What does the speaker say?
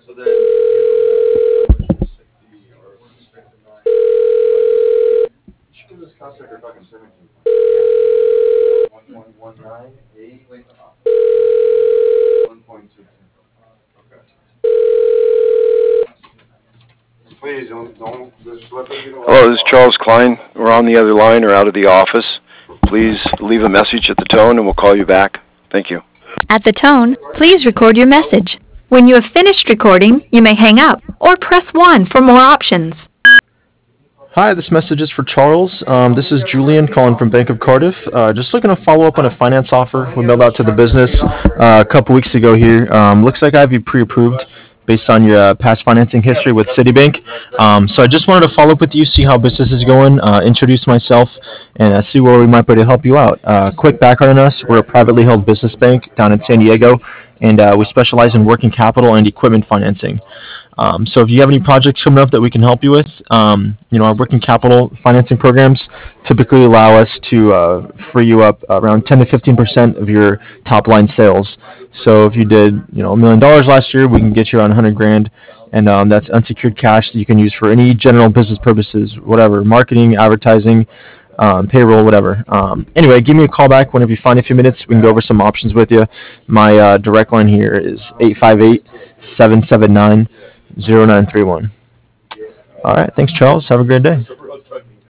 Hello, this is Charles Klein. We're on the other line or out of the office. Please leave a message at the tone and we'll call you back. Thank you. At the tone, please record your message. When you have finished recording, you may hang up or press 1 for more options. Hi, this message is for Charles. This is Julian calling from Bank of Cardiff. Just looking to follow up on a finance offer we mailed out to the business a couple weeks ago here. Looks like I have you pre-approved based on your past financing history with Citibank. So I just wanted to follow up with you, see how business is going, introduce myself, and see where we might be able to help you out. Quick background on us: we're a privately held business bank down in San Diego, and we specialize in working capital and equipment financing. So if you have any projects coming up that we can help you with, our working capital financing programs typically allow us to free you up around 10 to 15% of your top line sales. So if you did, $1 million last year, we can get you around 100 grand, and that's unsecured cash that you can use for any general business purposes, whatever, marketing, advertising, payroll, whatever. Anyway, give me a call back whenever you find a few minutes. We can go over some options with you. My direct line here is 858-779-0931. All right. Thanks, Charles. Have a great day.